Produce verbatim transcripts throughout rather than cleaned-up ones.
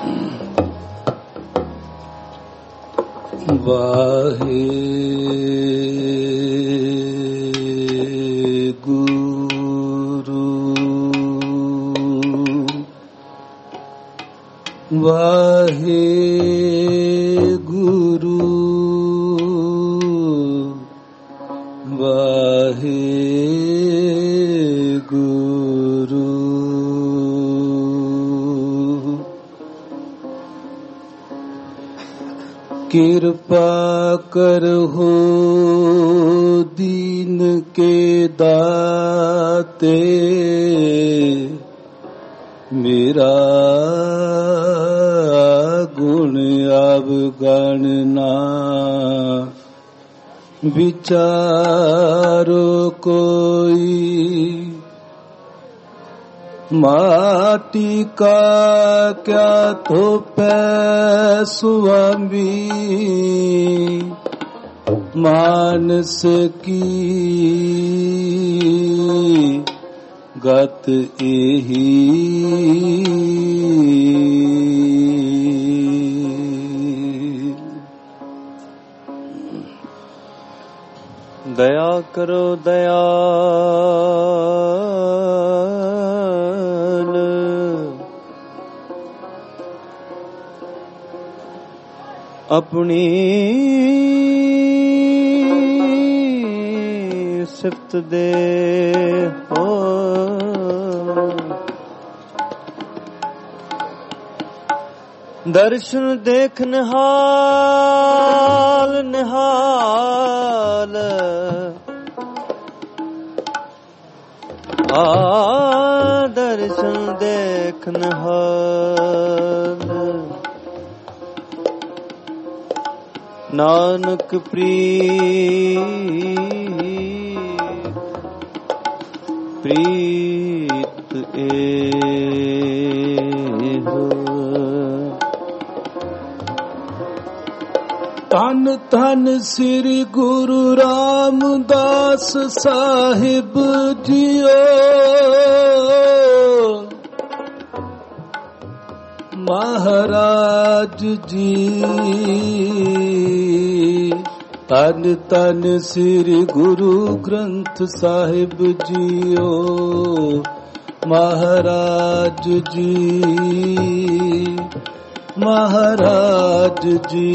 ਵਾਹਿਗੁਰੂ ਵਾਹਿਗੁਰੂ ਵਾਹਿਗੁਰੂ ਕਿਰਪਾ ਕਰਹੁ ਦੀਨ ਕੇ ਦਾਤੇ ਮੇਰਾ ਗੁਣ ਅਵਗਣ ਨਾ ਵਿਚਾਰੋ ਕੋਈ ਮਾਟੀ ਕਾ ਕਿਆ ਥੋਪੈ ਸੁਆਮੀ ਮਾਨਸ ਕੀ ਗਤ ਇਹੀ ਦਇਆ ਕਰੋ ਦਇਆਲ ਆਪਣੀ ਸਿਫਤ ਦੇ ਹੋ ਦਰਸ਼ਨ ਦੇਖ ਨਿਹਾਲ ਨਿਹਾਲ ਆ ਦਰਸ਼ਨ ਦੇਖ ਨਿਹਾਲ ਨਾਨਕ ਪ੍ਰੀਤ ਪ੍ਰੀਤ ਏਹੋ ਧੰਨ ਧੰਨ ਸ੍ਰੀ ਗੁਰੂ ਰਾਮਦਾਸ ਸਾਹਿਬ ਜੀਓ ਮਹਾਰਾਜ ਜੀ ਧੰਨ ਧੰਨ ਸ੍ਰੀ ਗੁਰੂ ਗ੍ਰੰਥ ਸਾਹਿਬ ਜੀਓ ਮਹਾਰਾਜ ਜੀ ਮਹਾਰਾਜ ਜੀ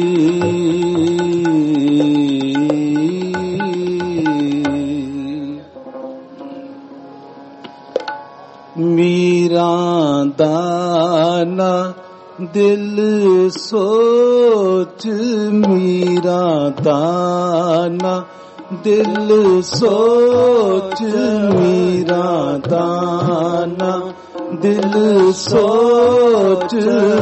ਮੀਰਾਂ ਦਾ ਨਾ ਦਿਲ ਸੋਚ ਮੀਰਾਂ ਦਾ ਨਾ ਦਿਲ ਸੋਚ ਮੀਰਾਂ ਦਾ ਨਾ ਦਿਲ ਸੋਚ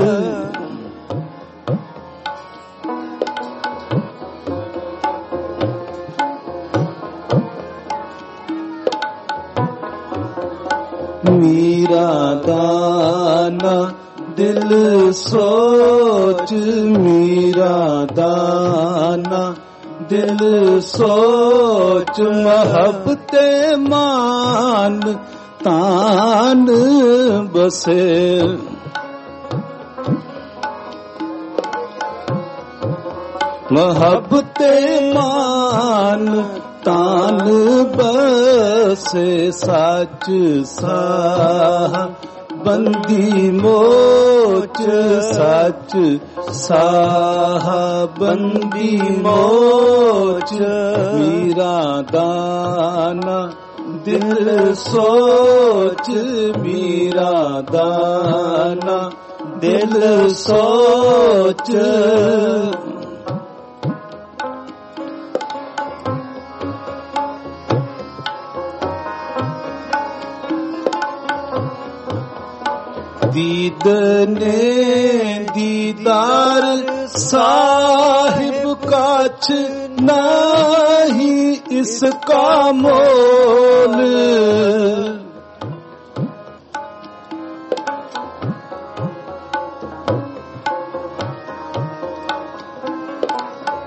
ਮੀਰਾਂ ਦਾ ਨਾ ਦਿਲ ਸੋਚ ਮੀਰਾਂ ਦਾ ਨਾ ਦਿਲ ਸੋਚ ਮੁਹੱਬਤੇ ਮਾਨ ਤਾਨ ਬਸੇ ਮੁਹੱਬਤੇ ਮਾਨ ਤਾਨ ਬਸੇ ਸੱਚ ਸਾਹ ਬੰਦੀ ਮੋਚ ਸੱਚ ਸਾਹ ਬੰਦੀ ਮੋਚ ਮੀਰਾਂ ਦਾ ਨਾ ਦਿਲ ਸੋਚ ਮੀਰਾਂ ਦਾ ਨਾ ਦਿਲ ਸੋਚ ਦੀਦਨੇ ਦੀਦਾਰ ਸਾਹਿਬ ਕਾਛ ਨਹੀਂ ਇਸ ਕਾ ਮੋਲ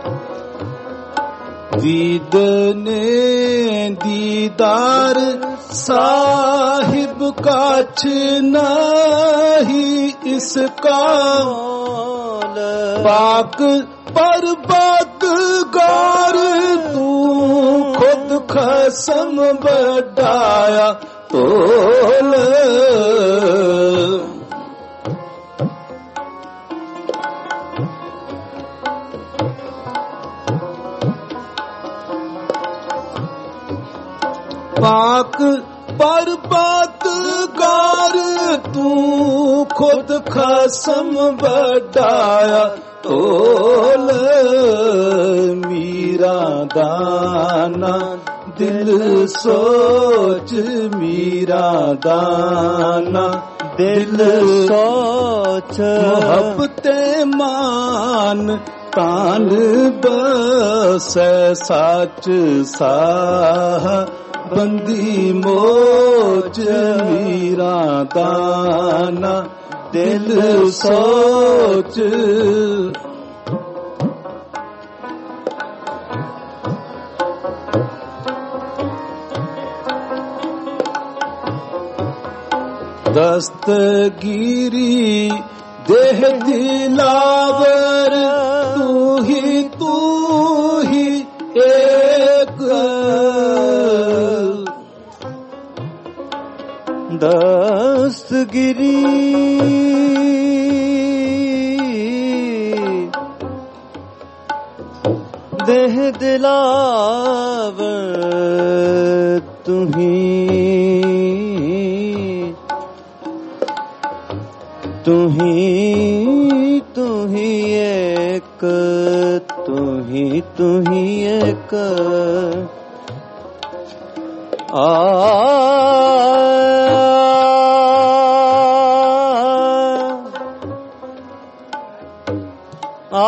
ਦੀਦਨੇ ਦੀਦਾਰ साहिब काछ नहीं इसका मोल, पाक पर्वत गार तू खुद खसम बढ़ाया तोल। पाक पर्वत गार तू खुद खसम बढ़ाया तोल। मीरा दाना दिल सोच, मीरा दाना दिल सोच, मोहब्बते मान तान बसै साच साह बंदी मोच। मीरा दाना दिल सोच, दस्तगीरी देह दिलावर तू ही तू ही एक। दस्तगीरी देह दिलावर तू ही तू ही तू ही एक, तू ही तू ही एक। आ आ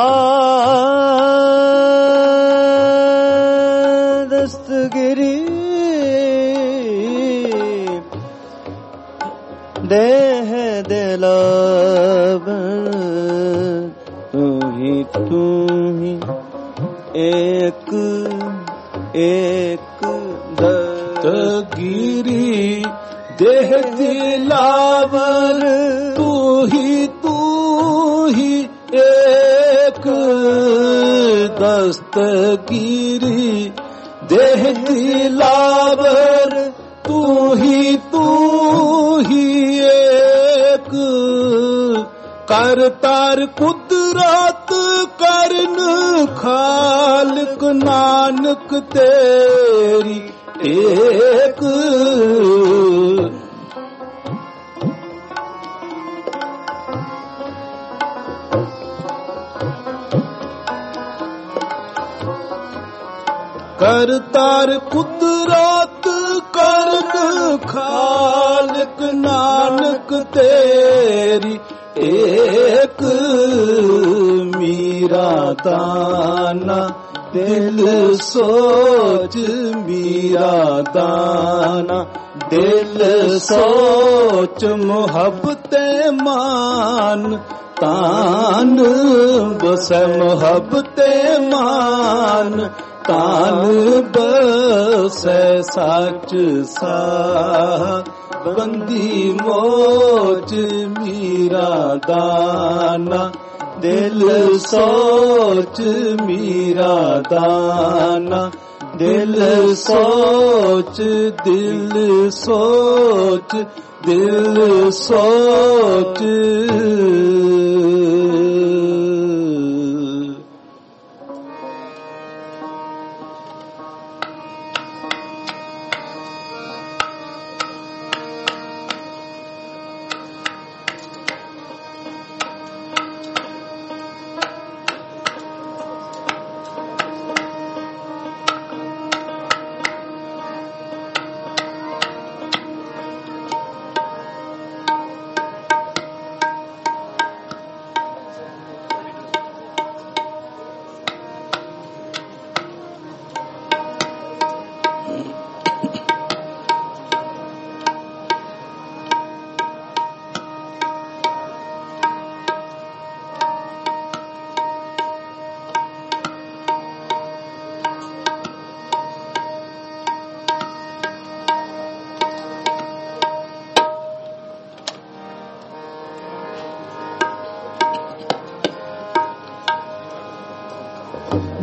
दस्तगिरी देह दिलावर तू ही तू ही एक एक। दस्तगिरी देह दिलावर तू ही तू ही एक। दस्तगिरी देह दिलावर तू ही तू ही एक। करतार कुदरत करन खालिक नानक तेरी एक। करतार कुदरत करन खालिक नानक तेरी एक। मीरा दाना दिल सोच, मीरा दाना दिल सोच। मोहब्बते मान तान बसै, मोहब्बते मान तान बसै साच साह बंदी मोच। मीरा दाना दिल सोच, मीरा दाना दिल सोच, दिल सोच, दिल सोच।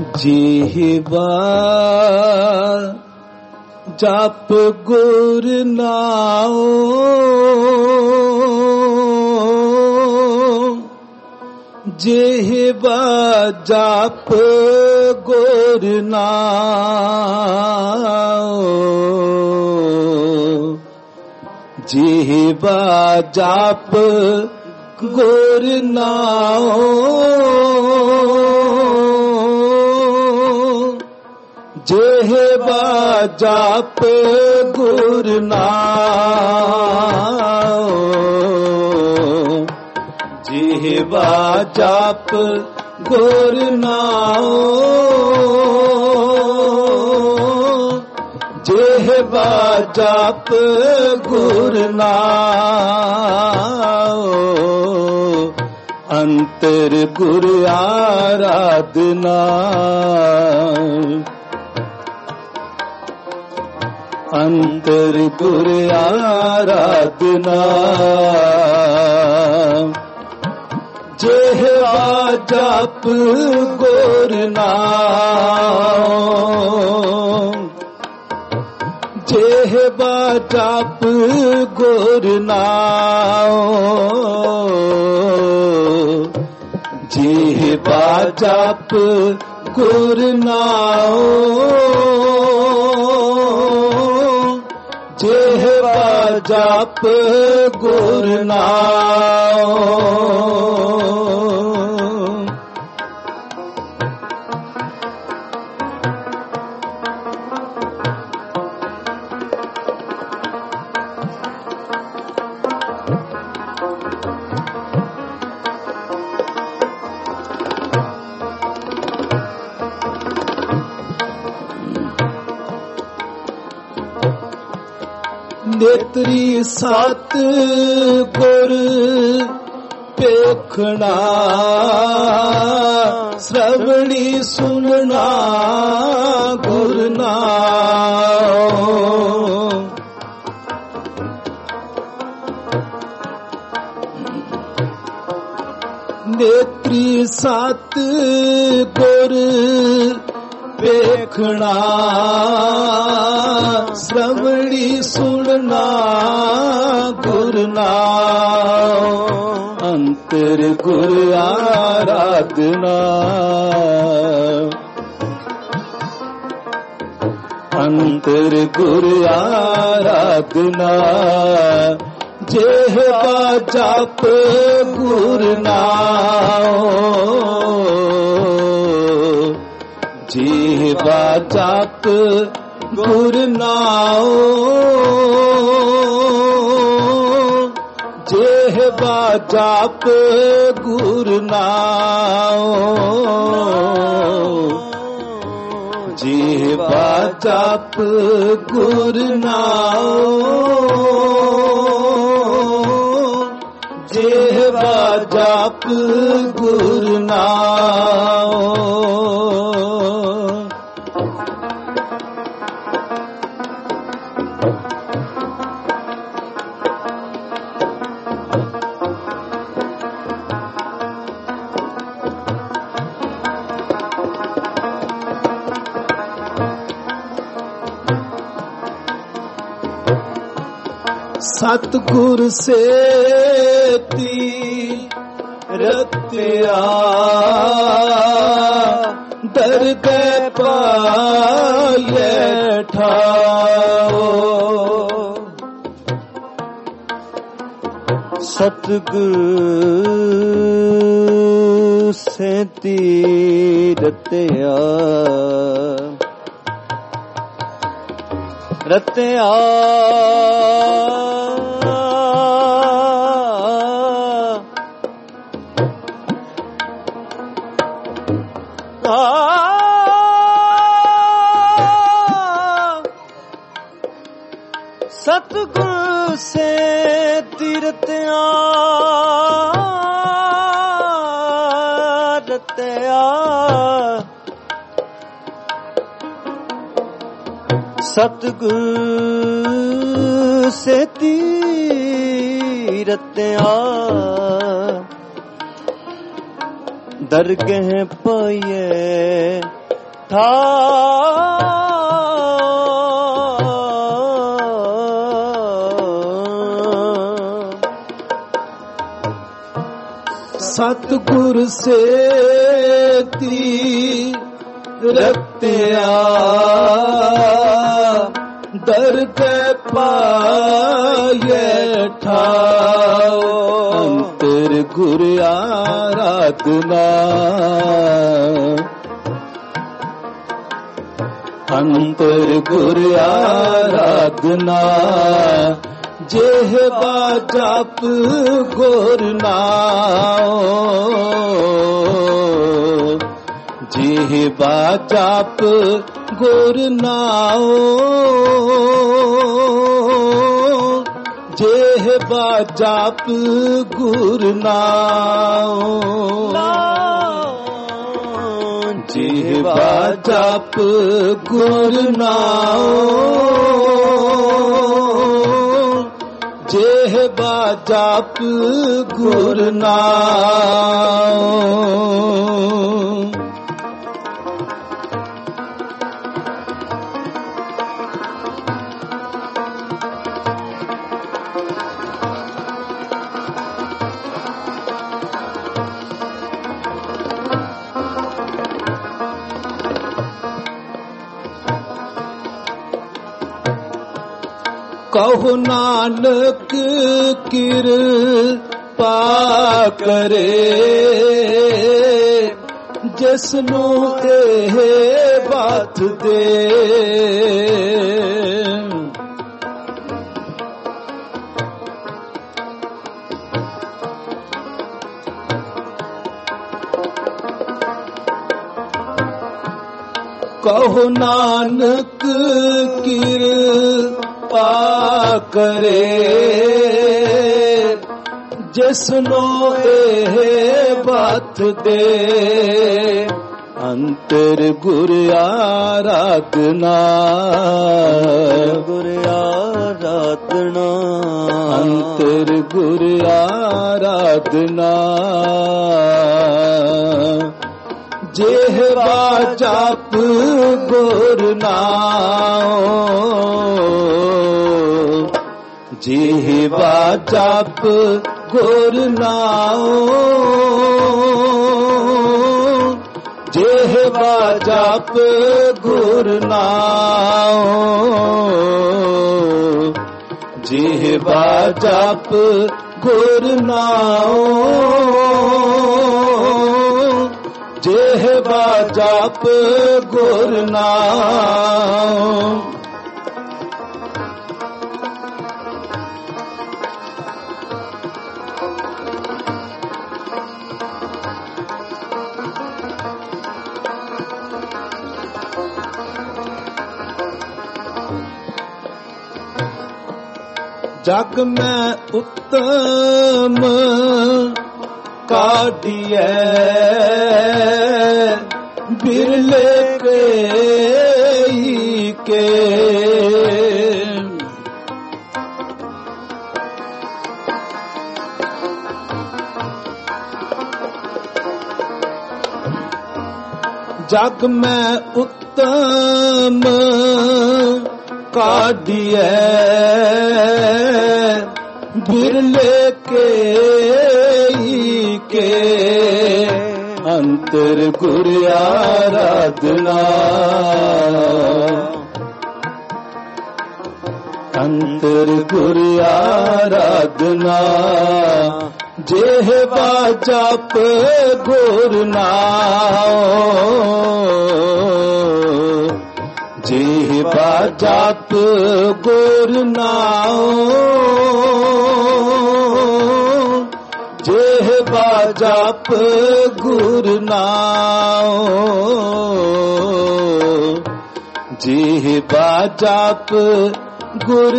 ਜੀਵਾ ਜਪ ਗੁਰ ਨਾਉ, ਜੀਵਾ ਜਪ ਗੁਰ ਨਾਉ, ਜੀਵਾ ਜਪ ਗੁਰ ਨਾਉ, ਜਿਹਵਾ ਜਪ ਗੁਰ ਨਾਉ, ਜਿਹਵਾ ਜਪ ਗੁਰ ਨਾਉ, ਜਿਹਵਾ ਜਪ ਗੁਰ ਨਾਉ, ਅੰਤਰ ਗੁਰ ਆਰਾਧਨਾ, ਅੰਤਰ ਗੁਰ ਆਰਾਧਨਾ, ਜਿਹਵਾ ਜਪ ਗੁਰ ਨਾਉ, ਜਿਹਵਾ ਜਪ ਗੁਰ ਨਾਉ, ਜਿਹਵਾ ਜਪ ਗੁਰ ਨਾਉ, ਜਿਹਵਾ ਜਪ ਗੁਰ ਨਾਉ, ਨੇਤਰੀ ਸਤ ਗੁਰ ਪੇਖਣਾ, ਸ਼੍ਰਵਣੀ ਸੁਨਣਾ ਗੁਰ ਨਾਉ, ਨੇਤਰੀ ਸਤ ਗੁਰ ਵੇਖਣਾ, ਸ਼੍ਰਵਣੀ ਸੁਣਨਾ ਗੁਰ ਨਾਉ, ਅੰਤਰ ਗੁਰ ਆਰਾਧਨਾ, ਅੰਤਰ ਗੁਰ ਆਰਾਧਨਾ, ਜਿਹਵਾ ਜਪ ਗੁਰ ਨਾਉ, ਜਿਹਵਾ ਜਪ ਗੁਰ ਨਾਉ, ਜਿਹਵਾ ਜਪ ਗੁਰ ਨਾਉ, ਜਿਹਵਾ ਜਪ ਗੁਰ ਨਾਉ, ਜਿਹਵਾ ਜਪ ਗੁਰ ਨਾਉ, ਸਤਿਗੁਰ ਸੇਤੀ ਰਤਿਆ, ਦਰਗਹਿ ਪਾਇਐ ਠਾਓ, ਸਤਿਗੁਰ ਸੇਤੀ ਰਤਿਆ, ਰਤਿਆ ਸਤਿਗੁਰ ਸੇਤੀ ਰਤਿਆ, ਰਤਿਆ ਸਤਿਗੁਰ ਸੇਤੀ ਰਤਿਆ, ਦਰਗਹਿ ਪਾਇਐ ਸਤਿਗੁਰ ਸੇਤੀ ਰਤਿਆ ਦਰ ਕੇ ਪਾਏ ਠਾਓ ਅੰਤਰ ਗੁਰ ਆਰਾਧਨਾ ਅੰਤਰ ਗੁਰ ਆਰਾਧਨਾ ਜਿਹਵਾ ਜਪ ਗੁਰ ਨਾਮ ਜਿਹਵਾ ਜਪ ਗੁਰ ਨਾਮ ਜਿਹਵਾ ਜਪ ਗੁਰ ਨਾਮ ਜਿਹਵਾ ਜਪ ਗੁਰ ਨਾਮ ਜਿਹਵਾ ਜਪ ਗੁਰ ਨਾਮ ਕਹੋ ਨਾਨਕ ਕਿਰਪਾ ਕਰੇ ਜਿਸ ਨੂੰ ਇਹ ਬਾਤ ਦੇ ਕਹੋ ਨਾਨਕ ਕਿਰਪਾ ਕਰੇ ਜਿਸ ਨੂੰ ਇਹ ਬਾਤ ਦੇ ਅੰਤਰ ਗੁਰ ਆਰਾਧਨਾ ਗੁਰ ਆਰਾਧਨਾ ਅੰਤਰ ਗੁਰ ਆਰਾਧਨਾ ਜਿਹਵਾ ਜਪ ਗੁਰ ਨਾਮ ਜਿਹਵਾ ਜਪ ਗੁਰ ਨਾਮ ਜਿਹਵਾ ਜਪ ਗੁਰ ਨਾਮ ਜਿਹਵਾ ਜਪ ਗੁਰ ਨਾਮ ਜਿਹਵਾ ਜਪ ਗੁਰ ਨਾਮ ਜਗ ਮੈਂ ਉੱਤਮ ਕਾਢੀਐ ਬਿਰਲੇ ਕਈ ਕੇ ਜਗ ਮੈਂ ਉੱਤਮ ਕਾਢੀਐ ਬਿਰਲੇ ਕਈ ਕੇ ਅੰਤਰ ਗੁਰ ਆਰਾਧਨਾ ਅੰਤਰ ਗੁਰ ਆਰਾਧਨਾ ਜਿਹਵਾ ਜਪ ਗੁਰ ਨਾਮ ਜਿਹਵਾ ਜਪ ਗੁਰ ਨਾਮ ਜਿਹਵਾ ਜਪ ਗੁਰ ਨਾਮ ਜਿਹਵਾ ਜਪ ਗੁਰ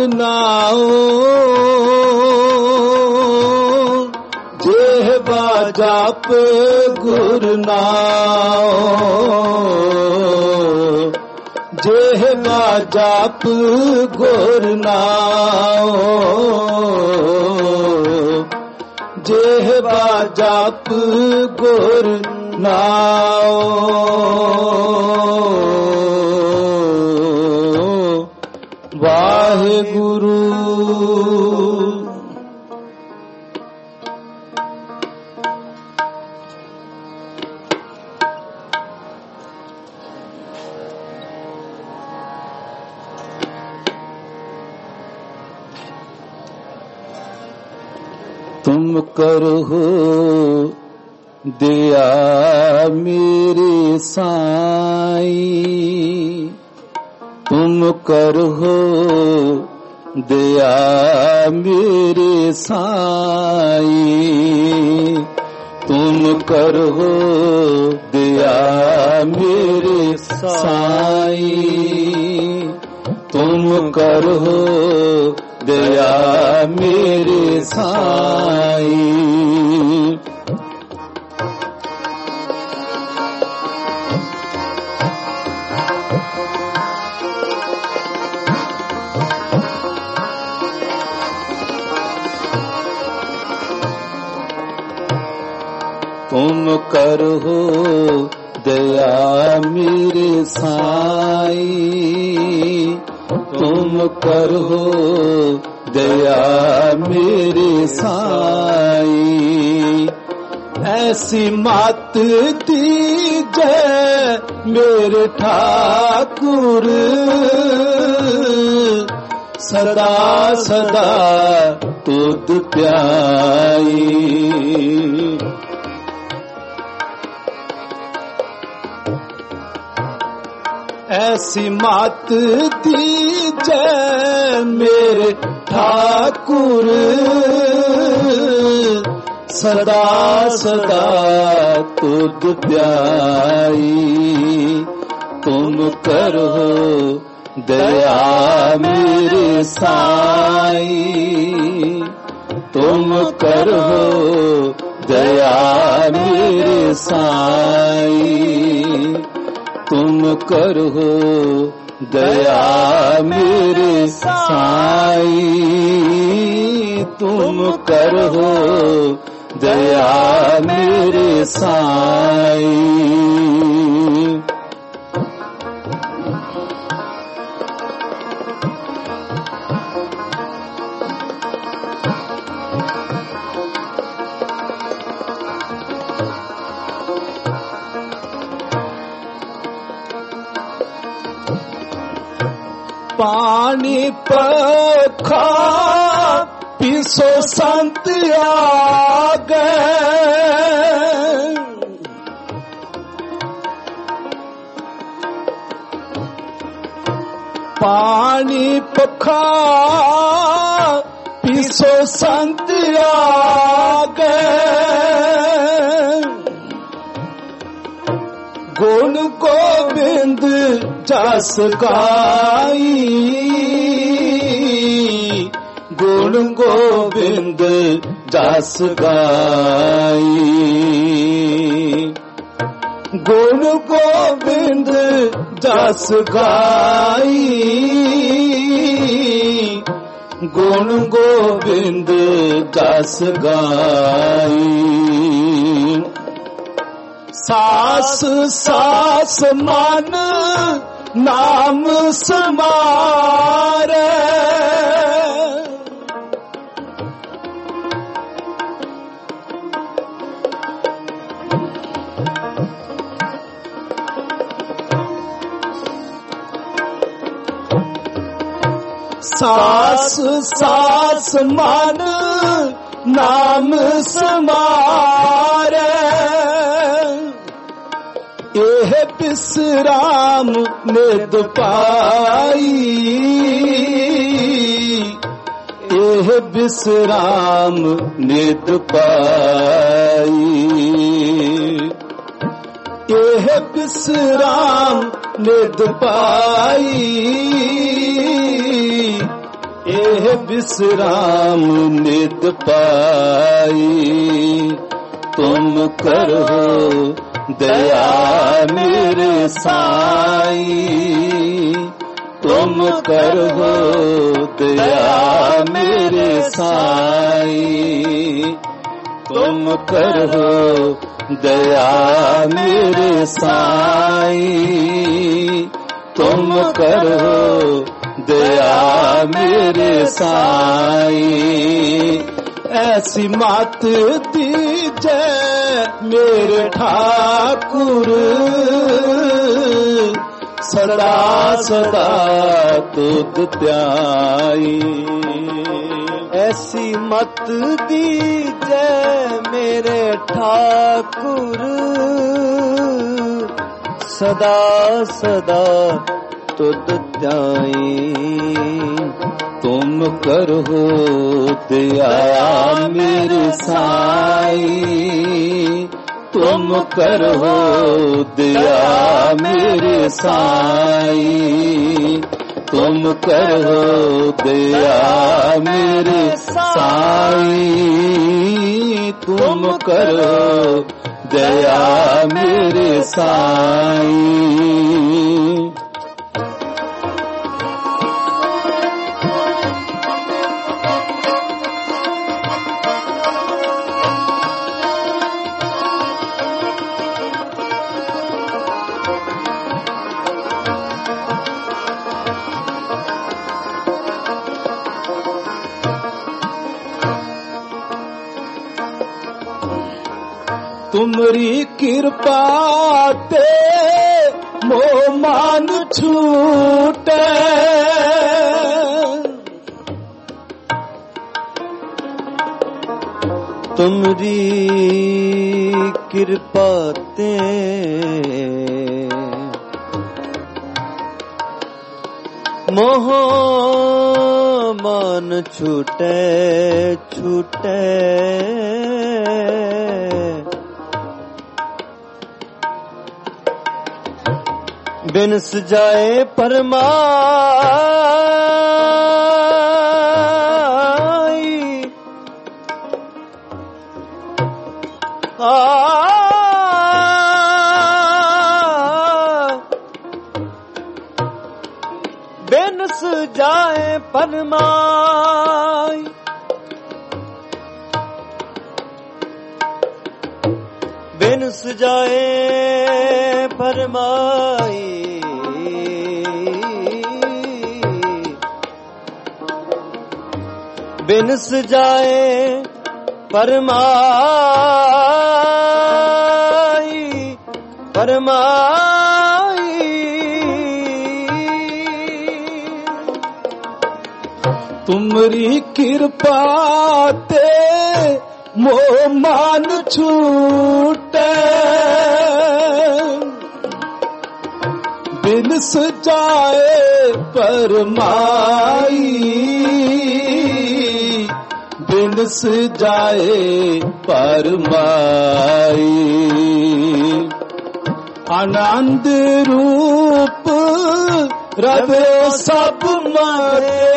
ਨਾਮ ਜਿਹਵਾ ਜਪ ਗੁਰ ਨਾਮ ਜਿਹਵਾ ਜਪ ਗੁਰ ਨਾਮ ਜਿਹਵਾ ਜਪ ਗੁਰ ਨਾਮ तुम करहो दया मेरे साईं, तुम करहो दया मेरे साईं, तुम करहो दया मेरे साईं, तुम करहो दया मेरे साईं। तुम करहो दया मेरे साईं, तुम करहो दया मेरे साईं। ऐसी मात दीजै मेरे ठाकुर, सदा सदा तुध प्याई। ऐसी मात दीजै मेरे ठाकुर, सदा सदा तुध प्याई। तुम करहो दया मेरे साईं, तुम करहो दया मेरे साईं, तुम करहो दया मेरे साईं, तुम करहो दया मेरे साईं। पानी पखा पिसो संत आ गए, पानी पखा पिसो संत आ गए। गुण गोबिंद जस गाई, गुण गोबिंद जस गाई, गुण गोबिंद जस गाई, गुण गोबिंद जस गाई। सास सास मन नाम समारे, सास सास मन नाम समारे। एह विश्राम निद पाई, एह विश्राम निद पाई, एह विश्राम निद पाई, एह विश्राम निद पाई। तुम करहो दया मेरे साईं, तुम करहो दया मेरे साईं, तुम करहो दया मेरे साईं, तुम करहो दया मेरे साईं। ऐसी मात दीजै मेरे ठाकुर, सदा सदा तुध ध्याई। ऐसी मत दीजै ठाकुर सदा सदा तुद ध्याई। तुम करो दया मेरे साई, तुम करो दया मेरे साई, तुम करो दया मेरे साई, तुम करो दया मेरे साई। तुमरी कृपा ते मोह मान छूटे, तुमरी कृपा ते मोह मान छूटे छूटे। बिनस जाए परमाई, आ बिनस जाए परमाई, बिनस जाए परमाई। बिनस जाए परमाई परमाई। तुमरी कृपा ते मोह मान छूटे, बिनस जाए परमाई, बिनस जाए परमाई। आनंद रूप रवे सब मारे,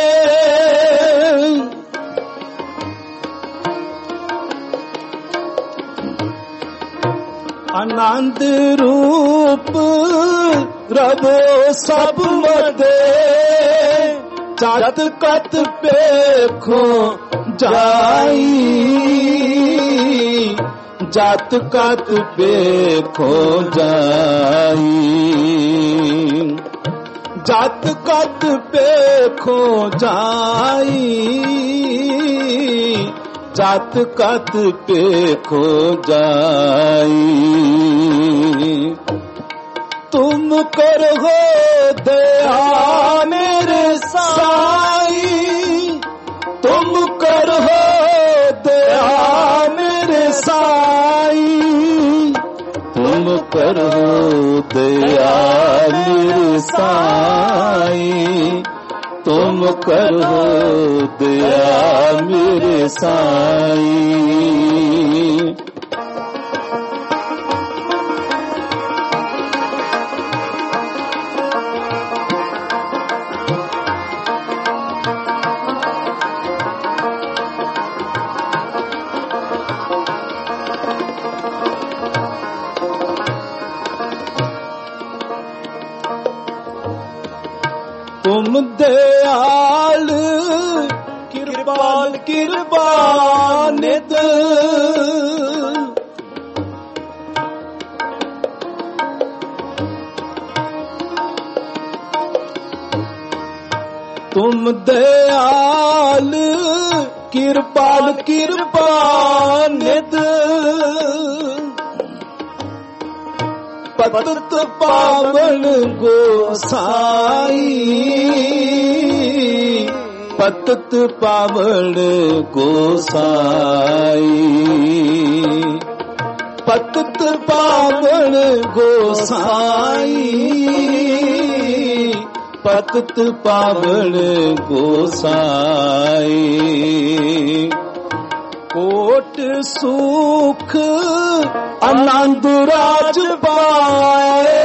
आनंद रूप रवो सब मदे। जात कत पेखो जाई, जात कत पेखो जाई, जात कत पेखो जाई, जात कत पेखो जाई। तुम करो दया मेरे साई, तुम करो दया मेरे साई, तुम करो दया मेरे साई, तुम करो दया मेरे साई। तुम दयाल कृपाल कृपानिध, तुम दयाल कृपाल कृपानिध। पतित पावन गोसाई, पतित पावन गोसाई, ਪਤਿਤ ਪਾਵਨ ਗੋਸਾਈ, ਪਤਿਤ ਪਾਵਨ ਗੋਸਾਈ। ਕੋਟ ਸੁਖ ਆਨੰਦ ਰਾਜ ਪਾਏ,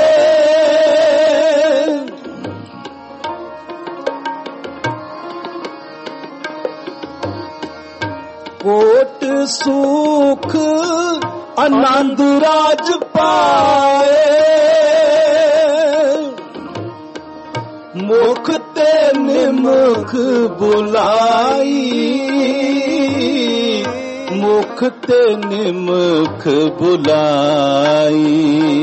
ਕੋਟ ਸੁਖ ਆਨੰਦ ਰਾਜ ਪਾਏ। ਮੁਖ ਤੇ ਨਿਮਖ ਬੁਲਾਈ, ਮੁਖ ਤੇ ਨਿਮਖ ਬੁਲਾਈ,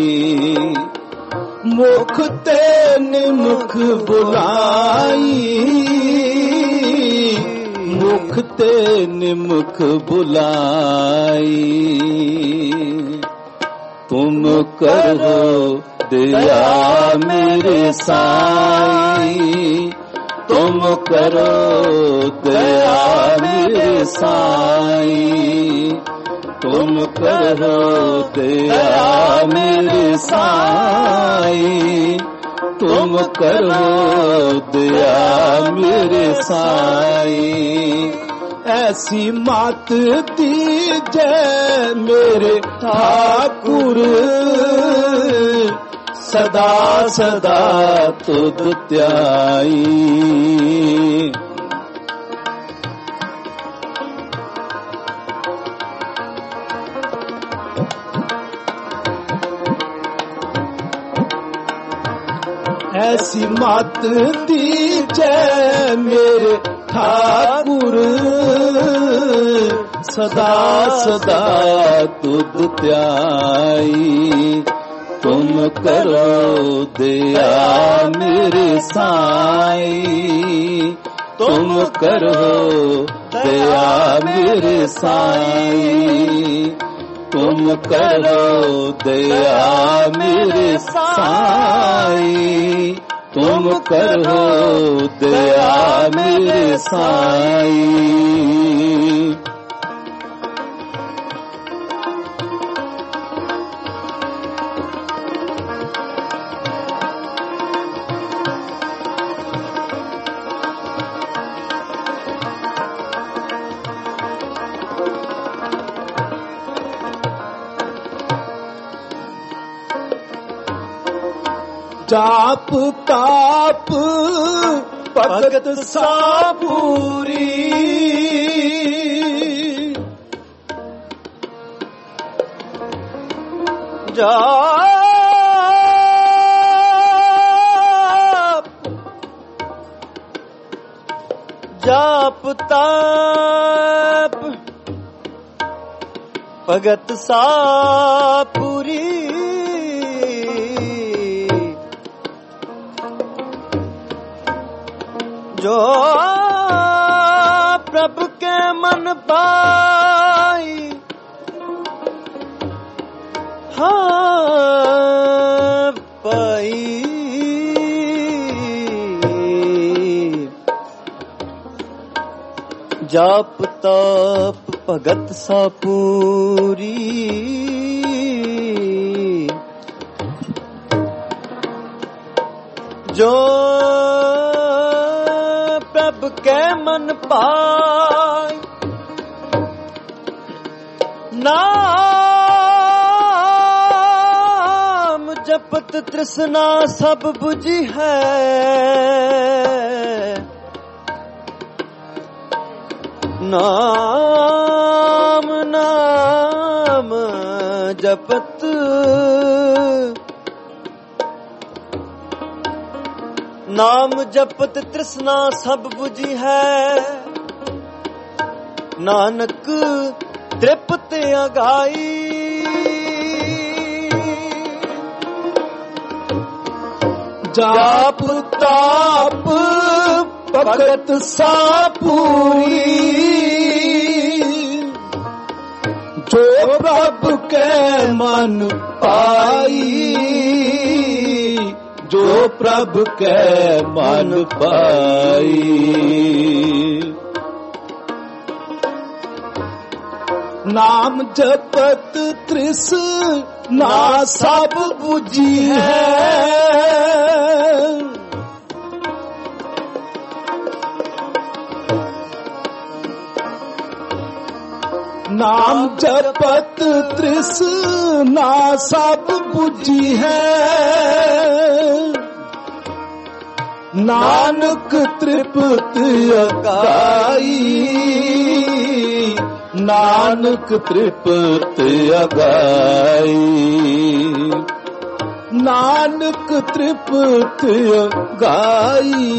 ਮੁਖ ਤੇ ਨਿਮਖ ਬੁਲਾਈ, ਮੁਖ ਤੇ ਨਿਮਖ ਬੁਲਾਈ। ਤੁਮ ਕਰੋ ਦਇਆ ਮੇਰੇ ਸਾਈ, ਤੁਮ ਕਰੋ ਦਇਆ ਮੇਰੇ ਸਾਈ, ਤੁਮ ਕਰੋ ਦਇਆ ਮੇਰੇ ਸਾਈ, ਤੁਮ ਕਰੋ ਦਇਆ ਮੇਰੇ ਸਾਈ। ऐसी मात दीजै मेरे ठाकुर, सदा सदा तुध त्याई। ऐसी मात दीजै मेरे ठाकुर, सदा सदा तुध त्याई। तुम करो दया मेरे साई, तुम करो दया मेरे साई, तुम करो दया मेरे साई, तुम करो दया मेरे साई। जाप ताप भगत सापूरी, जाप जाप ताप भगत सापूरी। जो प्रभु के मन पाई, हाँ पाई। जाप ताप भगत सापूरी, जो प्रभु के मन पाई, नाम जपत तृष्णा सब बुझी है। नाम नाम जपत नाम जपत तृष्णा सब बुझी है। नानक तृप्त अगाई, जाप ताप भगत सापूरी, जो प्रभु के मन पाई, जो प्रभु के मन पाई। नाम जपत तृष्णा सब बुझी है। नाम जपत तृष्णा सब बुझी है। नानक तृप्ति अगाई, नानक तृप्ति अगाई, नानक तृप्ति अगाई,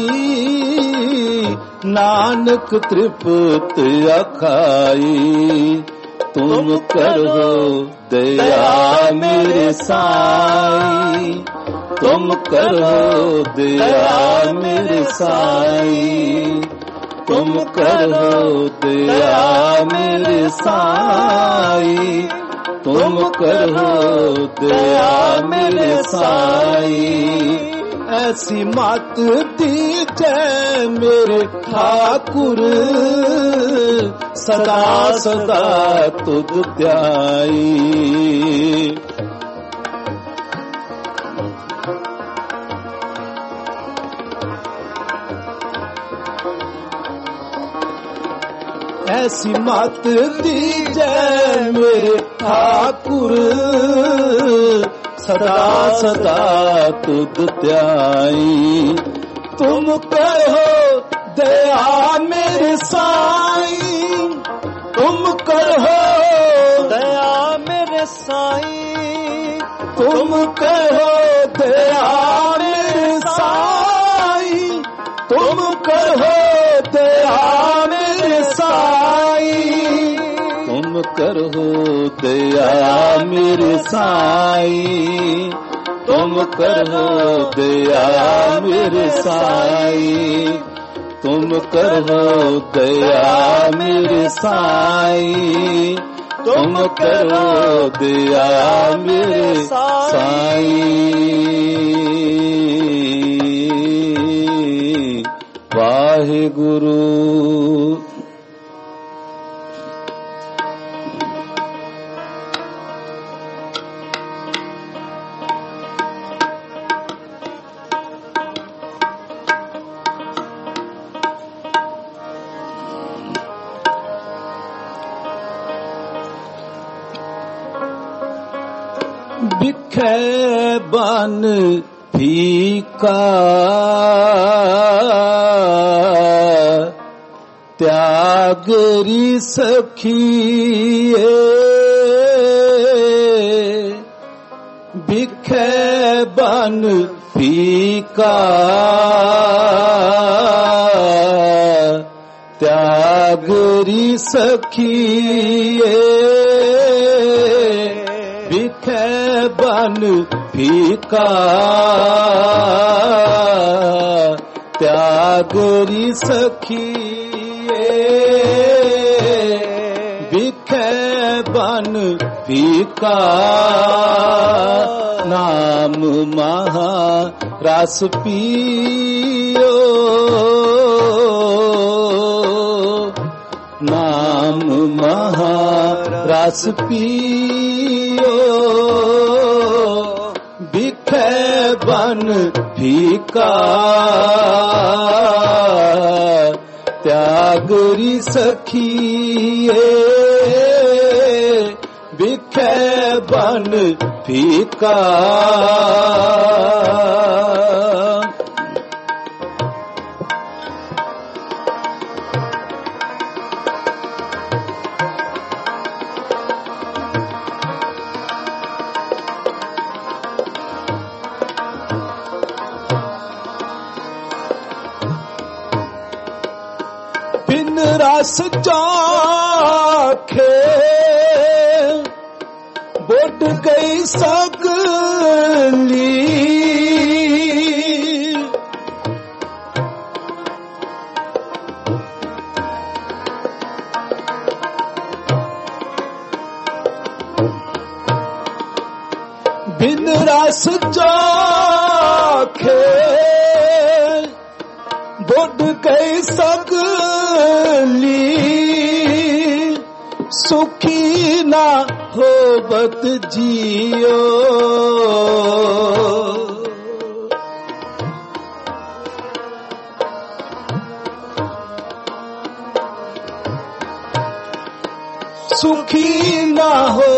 नानक तृप्ति अखाई। तुम करो दया मेरे साईं, तुम करो दया मेरे साईं, तुम करो दया मेरे साईं, तुम करो दया मेरे साईं। ऐसी मत दीजै मेरे ठाकुर, सदा सदा तुझ ध्याई। ऐसी मत दीजै मेरे ठाकुर, सदा सदा तुझ ध्याई। तुम कहो दया मेरे साईं, तुम कहो दया मेरे साईं, तुम कहो दया मेरे साईं, तुम कहो दया मेरे साईं, तुम करो दया मेरे साईं, तुम करो दया मेरे साईं, तुम करो दया मेरे साईं, तुम करो दया मेरे साईं। वाहिगुरु। बिखे बन फीका त्यागरी सखिए, बिखे बन फीका त्यागरी सखिए, बिखे बन फीका त्यागरी सखिए, बिखे बन फीका। नाम महा रस पियो, नाम महा रस पियो, बिखे बन फीका त्यागरी सखिए, बिखे बन फीका। बिन रस चाखे बुढ़ गई सगली, बिन रस चाखे बुढ़ गई सगली, सुखी ना होवत जियो। सुखी ना हो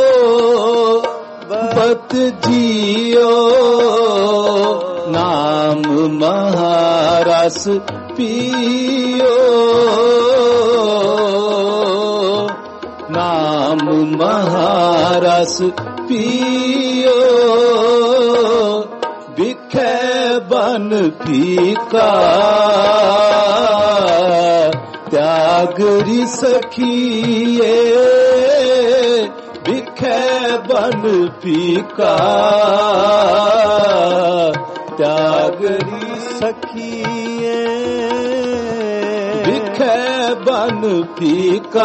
बत जियो, नाम महारस पियो, नाम महारस पियो। बिखे बन फीका त्यागरी सखिए, बिखे बन फीका त्यागरी सखिए, बिखे बन फीका।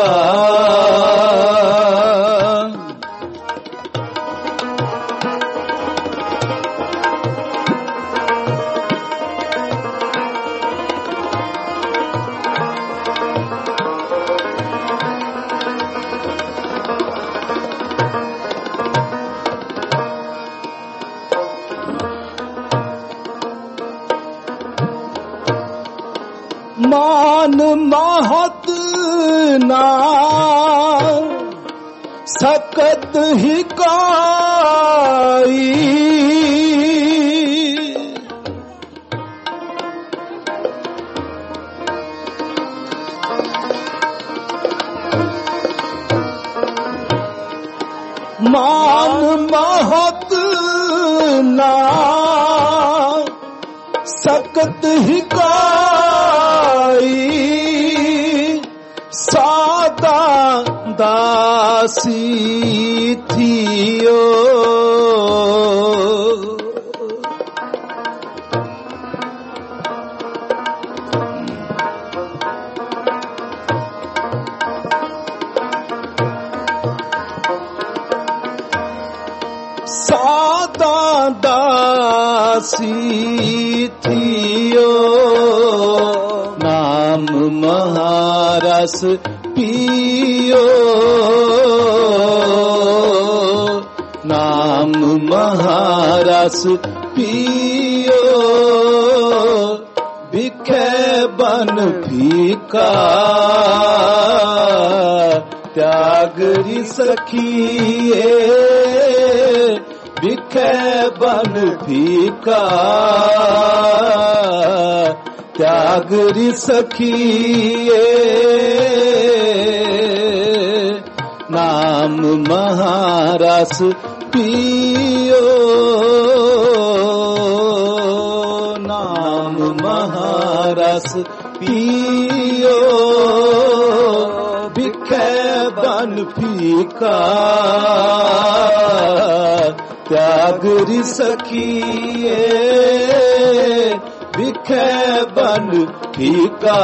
मान महत ना सकत ही काई, मान महत ना सकत ही काई, सादा दासी थियो। सादा दासी थियो, नाम महारस पियो, नाम महारस पियो। बिखे बन फीका त्यागरी सखिए, बिखे बन फीका त्यागरी सखिए, नाम महारस पियो, नाम महारस पियो। बिखे बन फीका त्यागरी सखिए, बिखे बन फीका।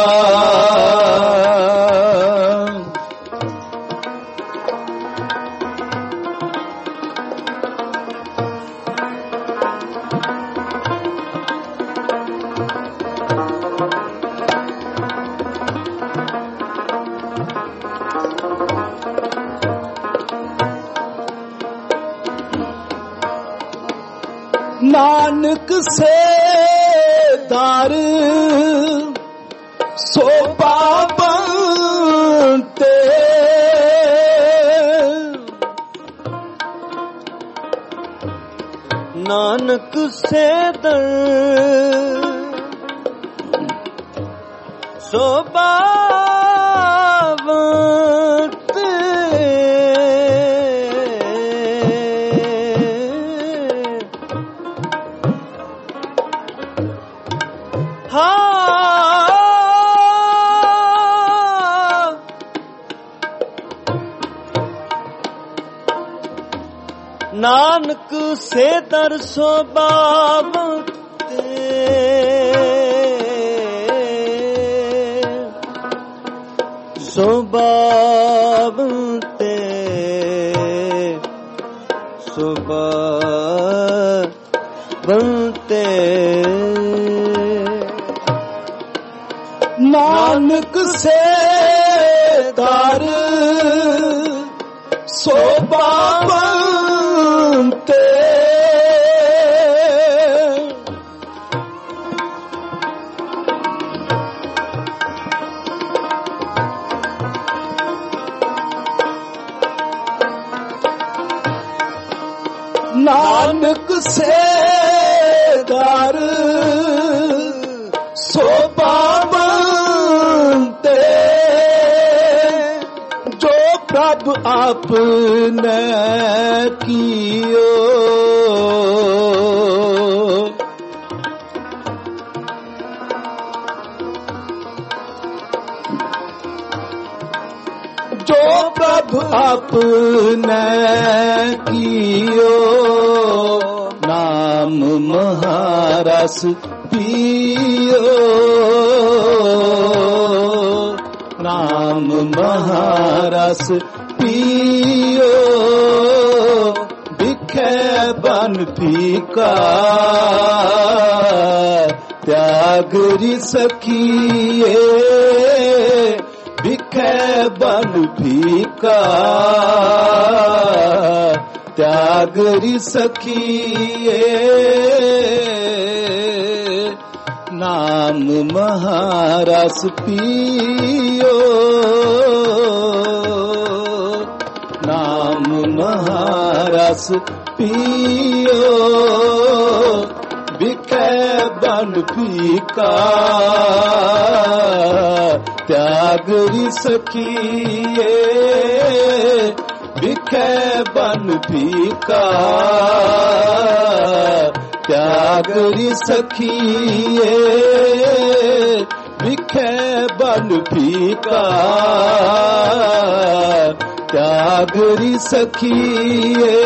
नानक से दार सोपा बनते, नानक से दर सोबा बनते, नानक से दर सोबावते, सोबावते, सोबावते। नानक से दर सो पावंते नानक से दर सो पावंते जो प्रभु आपने कियो जो प्रभु आपने कियो नाम महारस पियो नाम महारस पियो बिखे बन फीका त्यागरी सखिए बिखे बन फीका त्यागरी सखिए नाम महारस पियो नाम महारस पियो बिखे बन फीका त्यागरी सखिए बिखे बन फीका त्यागरी सखिए बिखे बन फीका त्यागरी सखिए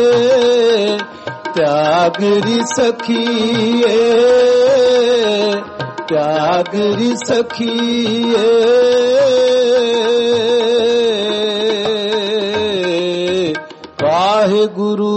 त्यागरी सखिए त्यागरी सखिए वाहे गुरु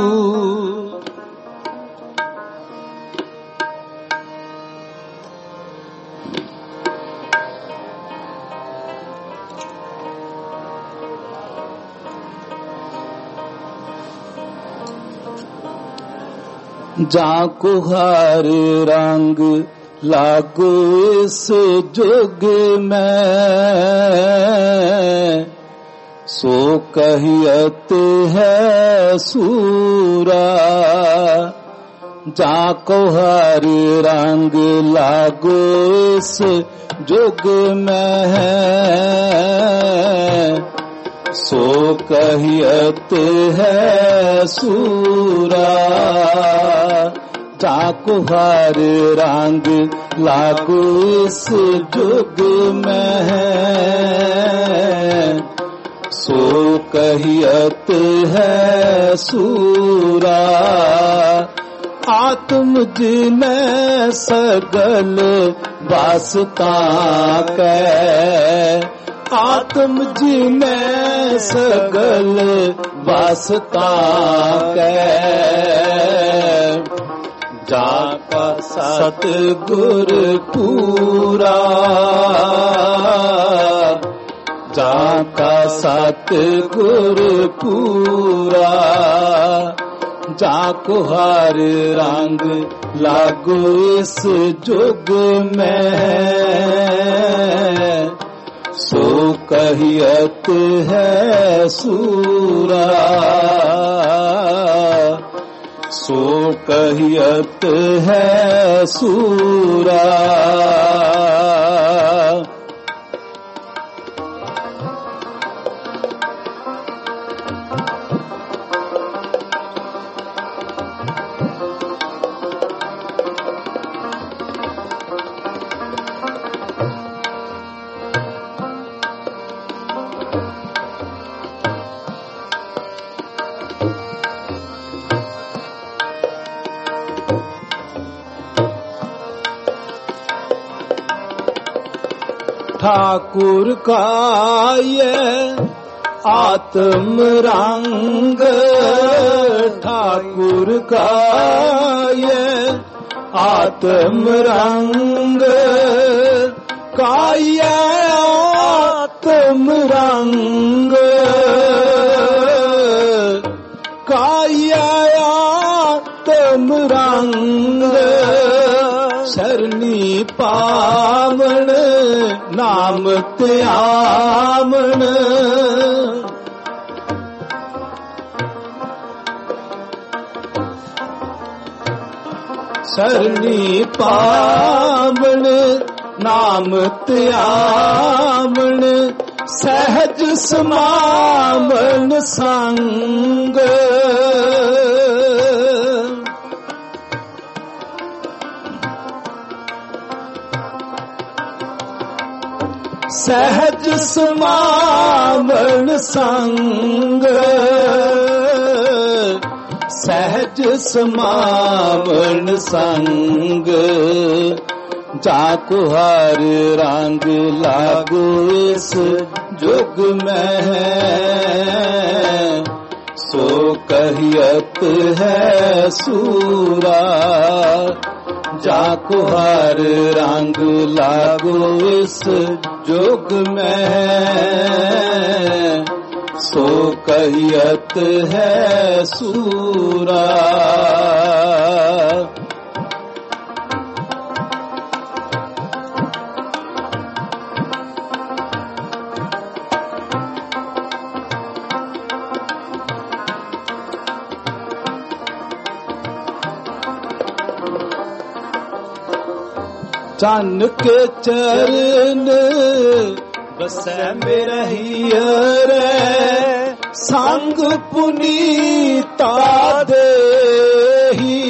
जाको हर रंग लागो इस जुग में सो कहियत है सूरा जाको हर रंग लागो इस जुग में सो कहियत है सूरा जाको हर रंग लागो इस जुग में सो कहियत है सूरा आत्म जिने सगल वासता कै आत्म जिने सगल वासता कै जाका सतगुर पूरा जाका सतगुर पूरा जाको हर रंग लागो इस जुग में सो कहियत है सूरा सो कहियत है सूरा ठाकुर का ये आत्म रंग ठाकुर का ये आत्म रंग का ये आत्म रंग ਆਤਮ ਰੰਗ ਸਰਨੀ ਪਾਵਨ ਨਾਮ ਧਿਆਵਨ ਸਰਨੀ ਪਾਵਨ ਨਾਮ ਧਿਆਵਨ ਸਹਿਜ ਸਮਾਵਨ ਸੰਗ ਸਹਿਜ ਸਮਾਵਨ ਸੰਗ ਸਹਿਜ ਸਮਾਵਨ ਸੰਗ ਜਾ ਕੋ ਹਰ ਰੰਗ ਲਾਗੋ ਇਸ ਜੁਗ ਮਹਿ ਸੋ ਕਹੀਅਤ ਹੈ ਸੂਰਾ ਜਾ ਕੋ ਹਰ ਰੰਗ ਲਾਗੋ ਇਸ ਜੁਗ ਮਹਿ ਸੋ ਕਹੀਅਤ ਹੈ ਸੂਰਾ ਚੰਨ ਕੇ ਚਰਨ ਬਸੈ ਮੇਰਾ ਹੀਰੇ ਸੰਗ ਪੁਨੀਤਾ ਦੇਹੀ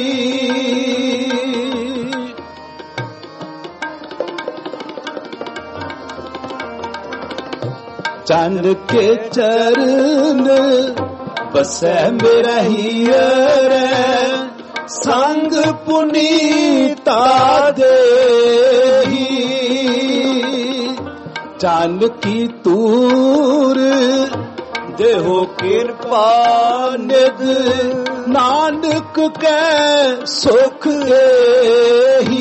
ਚੰਨ ਕੇ ਚਰਨ ਬਸੈ ਮੇਰਾ ਹੀਰੇ ਸੰਗ ਪੁਨੀਤਾ ਦੇਹੀ ਚੰਨ ਕੀ ਤੂਰ ਦੇਹੋ ਕਿਰਪਾ ਨਿਧ ਨਾਨਕ ਕੈ ਸੁਖ ਏਹੀ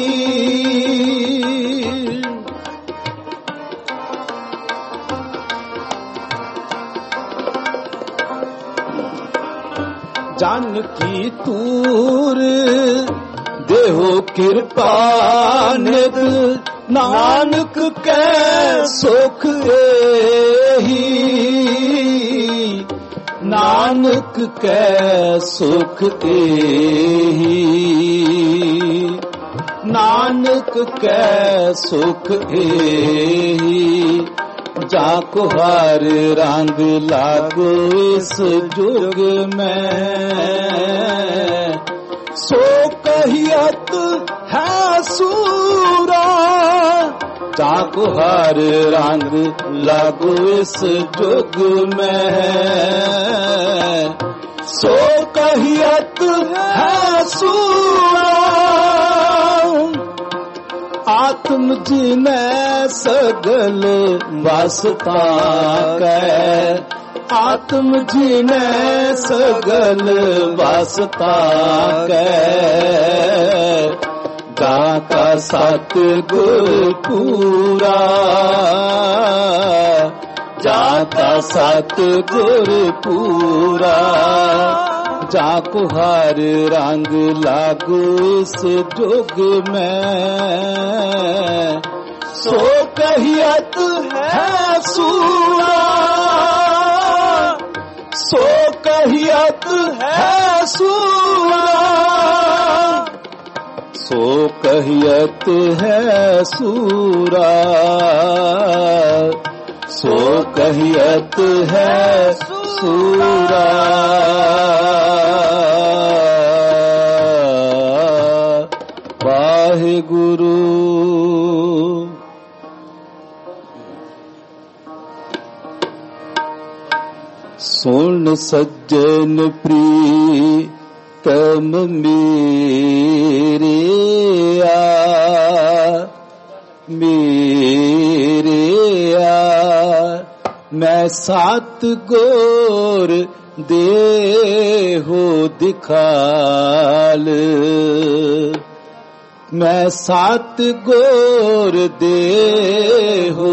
ਜਨ ਕੀ ਤੂਰ ਦੇਹੋ ਕਿਰਪਾ ਨਿਧ ਨਾਨਕ ਕੈ ਸੁਖ ਏਹੀ ਨਾਨਕ ਕੈ ਸੁਖ ਏਹੀ ਨਾਨਕ ਕੈ ਸੁਖ ਏਹੀ ਜਾ ਕੋ ਹਰ ਰੰਗ ਲਾਗੋ ਇਸ ਜੁਗ ਮੈਂ ਸੋ ਕਹੀਅਤ ਹੈ ਸੂਰਾ ਜਾ ਕੋ ਹਰ ਰੰਗ ਲਾਗੋ ਇਸ ਜੁਗ ਮੈਂ ਸੋ ਕਹੀਅਤ ਹੈ ਸੂਰਾ ਆਤਮ ਜਿਨੈ ਸਗਲ ਵਸਤਾ ਕੈ ਆਤਮ ਜਿਨੈ ਸਗਲ ਵਸਤਾ ਕੈ ਦਾਤਾ ਸਤ ਗੁਰ ਪੂਰਾ ਜਾਤਾ ਸਤ ਗੁਰ ਪੂਰਾ ਜਾ ਕੋ ਹਰ ਰੰਗ ਲਾਗੋ ਇਸ ਜੁਗ ਮੈਂ ਸੋ ਕਹੀਅਤ ਹੈ ਸੂਰਾ ਸੋ ਕਹੀਅਤ ਹੈ ਸੂਰਾ ਸੋ ਕਹੀਅਤ ਹੈ ਸੂਰਾ ਸੋ ਕਹੀਅਤ ਹੈ ਸੂਰਾ ਵਾਹਿਗੁਰੂ ਸੁਣ ਸੱਜਣ ਪ੍ਰੀਤਮ ਮੇਰਿਆ ਮੇਰਿਆ ਮੈਂ ਸਤ ਗੁਰ ਦੇਹੋ ਦਿਖਾਲ ਮੈਂ ਸਤ ਗੁਰ ਦੇਹੋ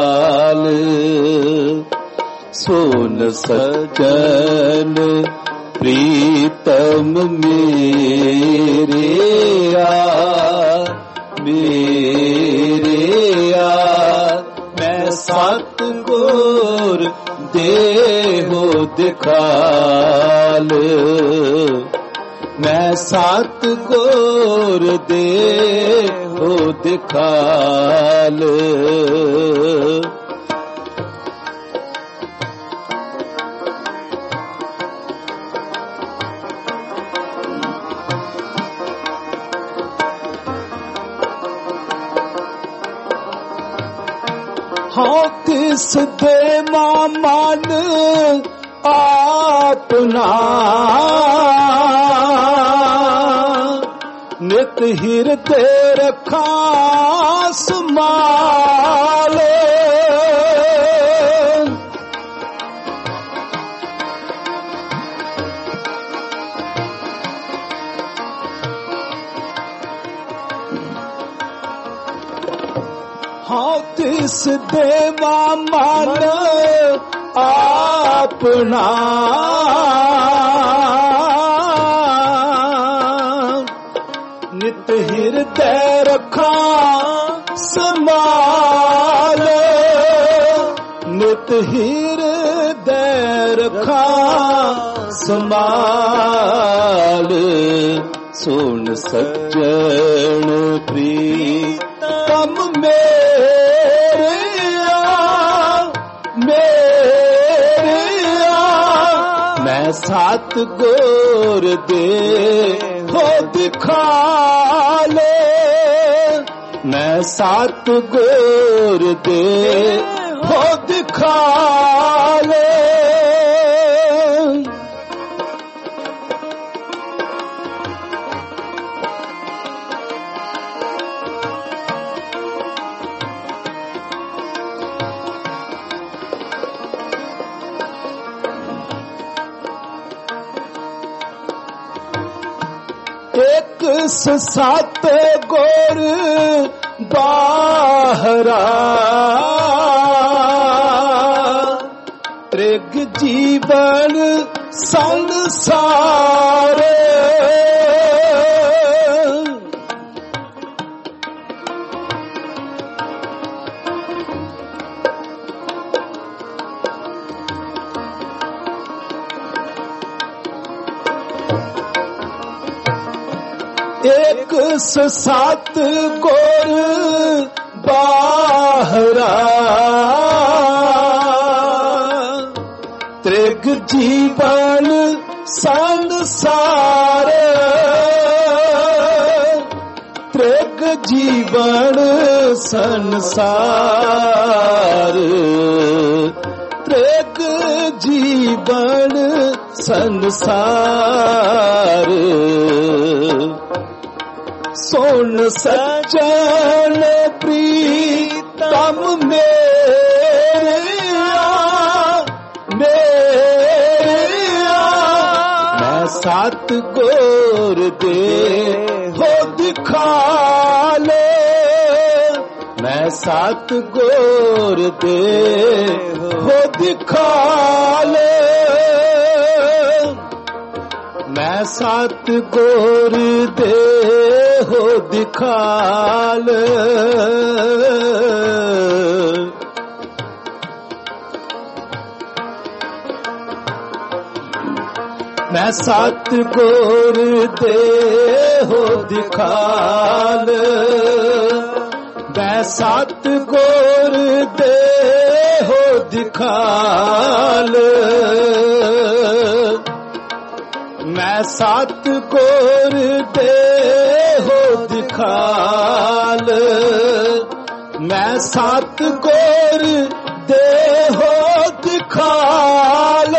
ਦਿਖਾਲ ਸੁਨ ਸਜਨ ਪ੍ਰੀਤਮ ਮੇਰਿਆ ਮੇਰਿਆ ਮੈਂ ਸਤਿਗੁਰ ਦੇਹੋ ਦਿਖਾਲ ਮੈਂ ਸਤਿਗੁਰ ਦੇਹੋ ਦਿਖਾਲ ਹਾਂ ਤਿਸ ਦੇ ਮਨ ਆਪਣਾ ਨਿਤ ਹਿਰਦੇ ਰੱਖਾਂ ਸੰਭਾਲ ਹਾਂ ਤਿਸ ਦੇਵਾ ਮਨ ਆਪਣਾ ਨਿਤ ਹਿਰਦੈ ਰੱਖਾਂ ਸੰਭਾਲ ਨਿਤ ਹਿਰਦੈ ਰੱਖਾਂ ਸੰਭਾਲ ਸੁਣ ਸੱਜਣ ਪ੍ਰੀਤਮ ਮੇਰਿਆ ਮੇਰਿਆ ਮੈਂ ਸਤਿਗੁਰ ਦੇ ਹੋ ਦਿਖਾਲੇ ਮੈਂ ਸਤਿਗੁਰ ਦੇ ਹੋ ਦਿਖਾਲੇ ਇੱਕ ਸਤ ਗੁਰ ਬਾਹਰਾ ਤ੍ਰਿਗ ਜੀਵਨ ਸੰਸਾਰ ਇੱਕ ਸਤ ਗੁਰ ਬਾਹਰਾ ਤ੍ਰਿਗ ਜੀਵਨ ਸੰਸਾਰ ਤ੍ਰਿਗ ਜੀਵਨ ਸੰਸਾਰ ਤ੍ਰਿਗ ਜੀਵਨ ਸੰਸਾਰ ਸੁਣ ਸੱਜਣ ਪ੍ਰੀਤਮ ਮੇਰਿਆ ਮੇਰਿਆ ਮੈਂ ਸਤਿਗੁਰ ਦੇ ਹੋ ਦਿਖਾਲੇ ਮੈਂ ਸਤਿਗੁਰ ਦੇ ਹੋ ਦਿਖਾਲੇ ਮੈਂ ਸਤਿਗੁਰ ਦੇ ਹੋ ਦਿਖਾਲ ਮੈਂ ਸਤਿਗੁਰ ਦੇ ਹੋ ਦਿਖਾਲ ਮੈਂ ਸਤਿਗੁਰ ਦੇ ਹੋ ਦਿਖਾਲ ਮੈਂ ਸਤਿਗੁਰ ਦੇ ਹੋ ਦਿਖਾਲ ਮੈਂ ਸਤਿਗੁਰ ਦੇ ਹੋ ਦਿਖਾਲ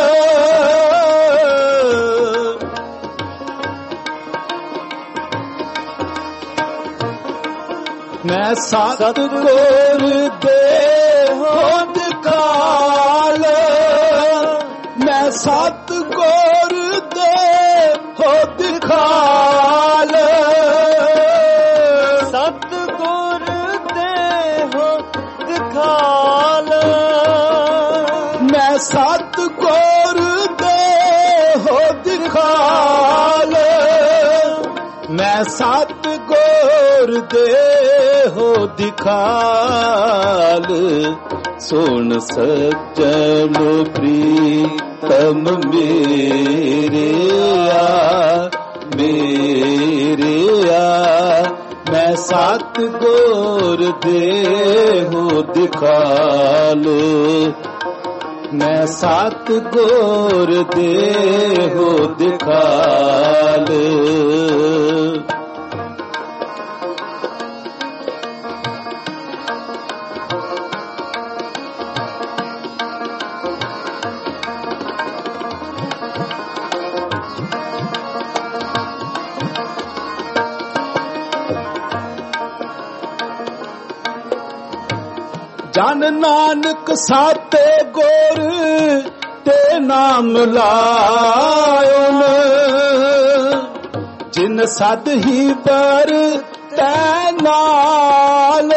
ਮੈਂ ਸਤਿਗੁਰ ਦੇ ਹੋ ਦਿਖਾਲ ਮੈਂ ਸਤਿਗੁਰ ਦੇ ਹੋ ਦਿਖਾਲ ਸਤਿਗੁਰ ਦੇ ਹੋ ਦਿਖਾਲ ਮੈਂ ਸਤਿਗੁਰ ਦੇ ਹੋ ਦਿਖਾਲ ਮੈਂ ਸਤਿਗੁਰ ਦੇ ਹੋ ਦਿਖਾਲ ਸੁਣ ਸੱਜਣ ਪ੍ਰੀਤਮ ਮੇਰਿਆ ਮੇਰਿਆ ਮੈਂ ਸਤਿਗੁਰ ਦੇ ਹੋ ਦਿਖਾਲ ਮੈਂ ਸਤਿਗੁਰ ਦੇ ਹੋ ਦਿਖਾਲ ਜਨ ਨਾਨਕ ਸਾਤੇ ਗੁਰ ਤੇ ਨਾਮ ਲਾਇਨ ਜਿਨ ਸਦ ਹੀ ਪਰ ਤੈ ਨਾਲ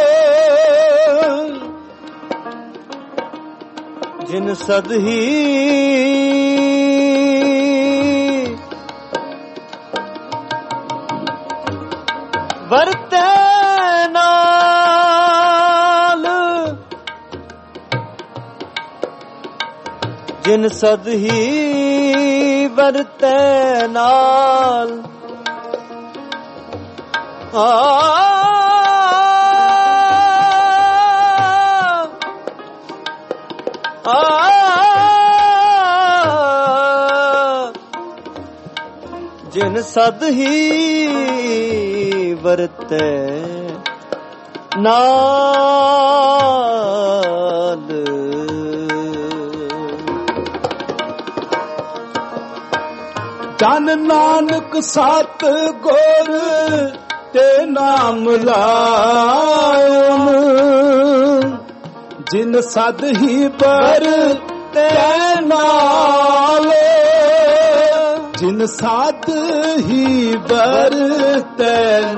ਜਿਨ ਸਦ ਹੀ ਵਰਤੈ ਜਿਨ ਸਦ ਹੀ ਵਰਤੈ ਨਾਲ ਆ ਆ ਜਿਨ ਸਦ ਹੀ ਵਰਤੈ ਨਾਲ ਜਨ ਨਾਨਕ ਸਤ ਗੁਰ ਤੇ ਨਾਮ ਲਾਇਨ ਜਿਨ ਸਦ ਹੀ ਪਰ ਤੈ ਨਾਲ ਜਿਨ ਸਦ ਹੀ ਬਰ ਤੈ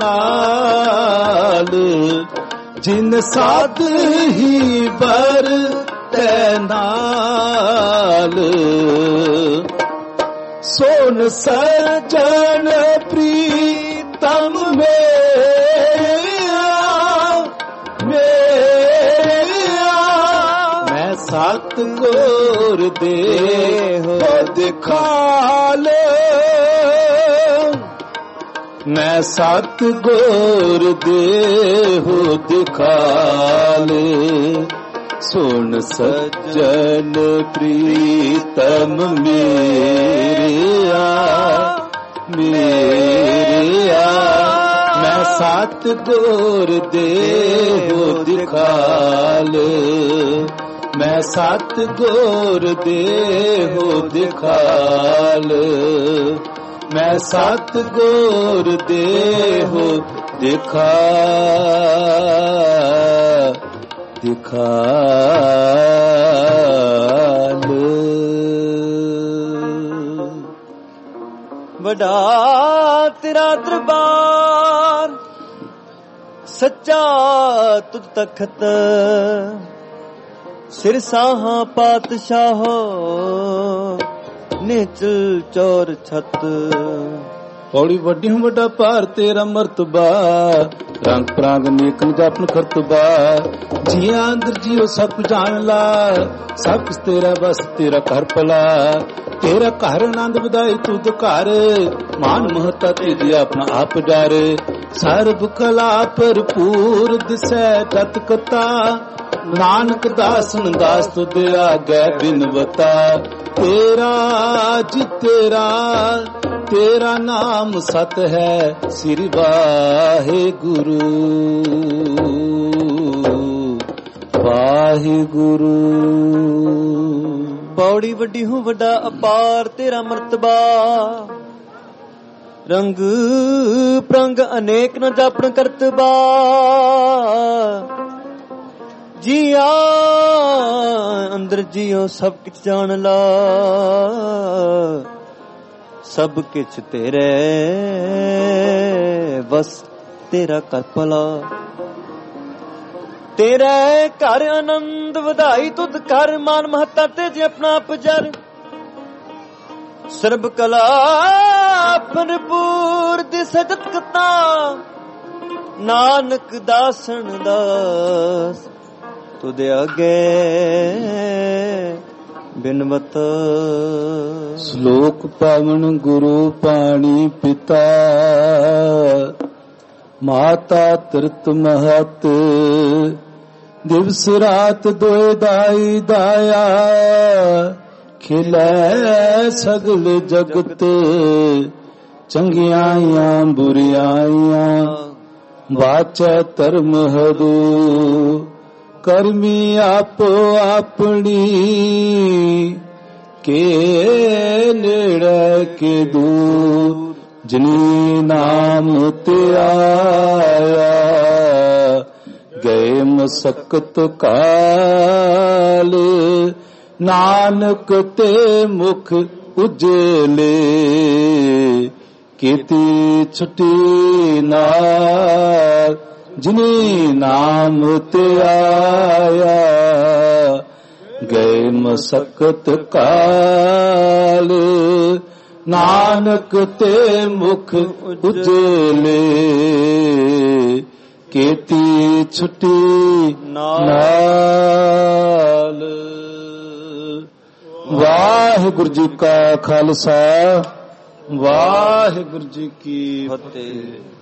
ਨਾਲ ਜਿਨ ਸਦ ਹੀ ਬਰ ਤੈ ਨਾਲ ਸੋਨ ਸਜਣ ਪ੍ਰੀਤਮ ਮੇਰਿਆ ਮੇਰਿਆ ਮੈਂ ਸਤਿਗੁਰ ਦੇ ਹੋ ਦਿਖਾਲ ਮੈਂ ਸਤਿਗੁਰ ਦੇ ਹੋ ਦਿਖਾਲ ਸੁਣ ਸੱਜਣ ਪ੍ਰੀਤਮ ਮੇਰਿਆ ਮੇਰਿਆ ਮੈਂ ਸਤਿਗੁਰ ਦੇ ਹੋ ਦਿਖਾਲ ਮੈਂ ਸਤਿਗੁਰ ਦੇ ਹੋ ਦਿਖਾਲ ਮੈਂ ਸਤਿਗੁਰ ਦੇ ਹੋ ਦਿਖਾਲ ਦਿਖਾਲ ਵੱਡਾ ਤੇਰਾ ਦਰਬਾਰ ਸੱਚਾ ਤੁਧ ਤਖਤ ਸਿਰ ਸਾਹਾਂ ਪਾਤਸ਼ਾਹੋ ਨਿਚਲ ਚੌਰ ਛਤ ਪੌੜੀ ਵੱਡੀ ਹੂੰ ਵੱਡਾ ਭਾਰ ਤੇਰਾ ਮਰਤਬਾ ਰੰਗ ਪ੍ਰਾਂਗ ਨੇਕਨ ਜਾਪਨ ਖਰਤਬਾ ਜੀਆਂ ਅੰਦਰ ਜੀਓ ਸਭ ਜਾਣ ਲਾ ਸਭ ਕੁਛ ਤੇਰਾ ਬਸ ਤੇਰਾ ਘਰ ਪਲਾ ਤੇਰਾ ਘਰ ਆਨੰਦ ਵਧਾਈ ਤੁਧ ਘਰ ਮਾਨ ਮਹਤਾ ਤੇਰੀ ਆਪਣਾ ਆਪ ਡਰ ਸਰਬ ਕਲਾ ਭਰਪੂਰ ਦਿਸੈ ਤਤ ਕਤਾ ਨਾਨਕ ਦਾਸਨ ਦਾਸ ਤੁਧ ਆਗੈ ਬਿਨਵਤਾ ਤੇਰਾ ਜੀ ਤੇਰਾ ਤੇਰਾ ਨਾਮ ਸਤ ਹੈ ਸ੍ਰੀ ਵਾਹਿਗੁਰੂ ਵਾਹਿਗੁਰੂ ਪੌੜੀ ਵੱਡੀ ਹੂੰ ਵੱਡਾ ਅਪਾਰ ਤੇਰਾ ਮਰਤਬਾ ਰੰਗ ਪ੍ਰੰਗ ਅਨੇਕ ਨ ਜਾਪਣ ਕਰਤਬਾ ਜੀਆ ਅੰਦਰ ਜੀਓ ਸਭ ਕਿਛ ਜਾਣ ਲਾ ਸਭ ਕਿਛ ਤੇਰੇ ਬਸ ਤੇਰਾ ਕਰ ਭਲਾ ਤੇਰੇ ਘਰ ਆਨੰਦ ਵਧਾਈ ਤੁਧ ਘਰ ਮਾਨ ਮਹੱਤਾ ਤੇ ਜੇ ਆਪਣਾ ਆਪ ਜਰ ਸਰਬ ਕਲਾ ਭਰਪੂਰ ਦਿਸ ਜਗਤਾ ਨਾਨਕ ਦਾਸਨ ਦਾਸ ਤੁਧ ਅਗੇ ਬਿਨਵਤ। ਸ਼ਲੋਕ ਪਾਵਨ ਗੁਰੂ ਪਾਣੀ ਪਿਤਾ ਮਾਤਾ ਤਿਰਤ ਮਹਤ ਦਿਵਸ ਰਾਤ ਦੋਇ ਦਾਈ ਦਾਇਆ ਖਿਲੈ ਸਗਲ ਜਗਤ ਚੰਗਿਆਈਆਂ ਬੁਰਿਆਈਆਂ ਵਾਚੈ ਧਰਮ ਹਦੂ ਕਰਮੀ ਆਪੋ ਆਪਣੀ ਕੇ ਨੇੜੇ ਕੇ ਦੂਰ ਜਿਨੀ ਨਾਮ ਤੇ ਆਇਆ ਗਏ ਮਸਕਤ ਕਾਲ ਨਾਨਕ ਤੇ ਮੁਖ ਉਜਲੇ ਕੀਤੀ ਛੁੱਟੀ ਨਾਲ ਜਿਨੀ ਨਾਮ ਤੇ ਆਇਆ ਗਏ ਮਸਕਤ ਕਾਲ ਨਾਨਕ ਤੇ ਮੁਖ ਉਜਲੇ ਕੀਤੀ ਛੁੱਟੀ ਨਾਲ। ਵਾਹਿਗੁਰੂ ਜੀ ਕਾ ਖਾਲਸਾ ਵਾਹਿਗੁਰੂ ਜੀ ਕੀ ਫਤਿਹ।